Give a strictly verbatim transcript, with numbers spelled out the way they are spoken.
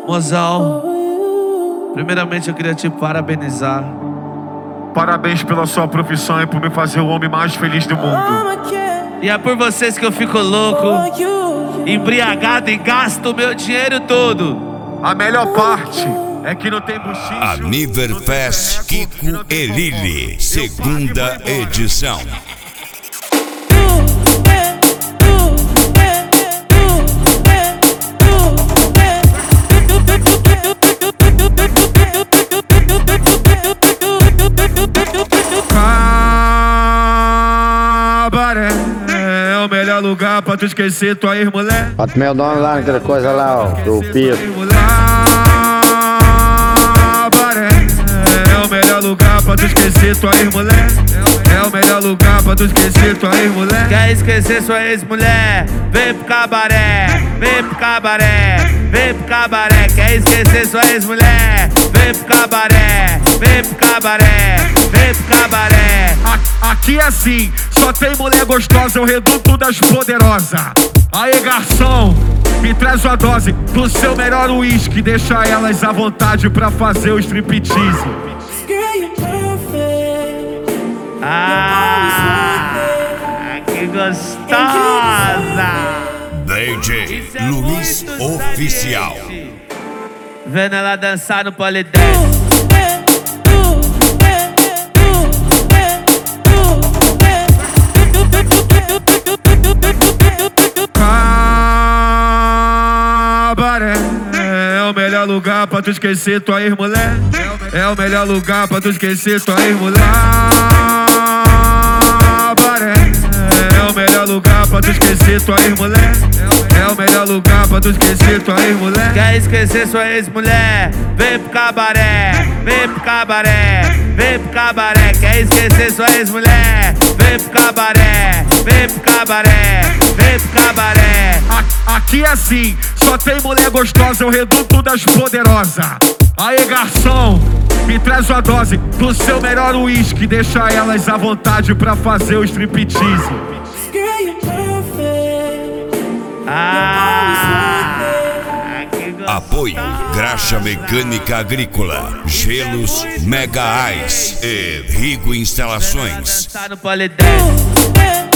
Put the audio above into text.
Mozão, primeiramente eu queria te parabenizar. Parabéns pela sua profissão e por me fazer o homem mais feliz do mundo. E é por vocês que eu fico louco, embriagado e gasto o meu dinheiro todo. A melhor parte é que não tem buchicho. Aniverfest Kiko e Lili, segunda edição. Cabaré é o melhor lugar pra tu esquecer tua ex-mulher. Bota meu nome lá naquela coisa lá, ó, do Pito. Cabaré é o melhor lugar pra tu esquecer tua ex-mulher. É o melhor lugar pra tu esquecer tua ex-mulher. Quer esquecer sua ex-mulher? Vem pro cabaré, vem pro cabaré, vem pro cabaré. Quer esquecer sua ex-mulher? Vem pro cabaré, vem pro cabaré, vem pro cabaré. Aqui é assim, só tem mulher gostosa, é o reduto das poderosas. Aê, garçom, me traz uma dose do seu melhor uísque. Deixa elas à vontade pra fazer o striptease. Ah, que gostosa! D J Luiz Oficial. Vendo ela dançar no polidense. Cabaré é o melhor lugar pra tu esquecer tua ex-mulher. É o melhor lugar pra tu esquecer tua ex-mulher. Cabaré é o melhor lugar pra tu esquecer tua ex-mulher. É o melhor lugar pra tu esquecer tua ex-mulher. Quer esquecer sua ex-mulher? Vem pro cabaré, vem pro cabaré, vem pro cabaré. Quer esquecer sua ex-mulher? Vem pro cabaré, vem pro cabaré, vem pro cabaré. Aqui é assim, só tem mulher gostosa, é o reduto das poderosas. Aê, garçom, me traz uma dose do seu melhor uísque. Deixa elas à vontade pra fazer o striptease. Ah, que gostosa. Apoio Graxa Mecânica Agrícola, Gelos Mega Ice e Rigo Instalações. Dançar no polidense.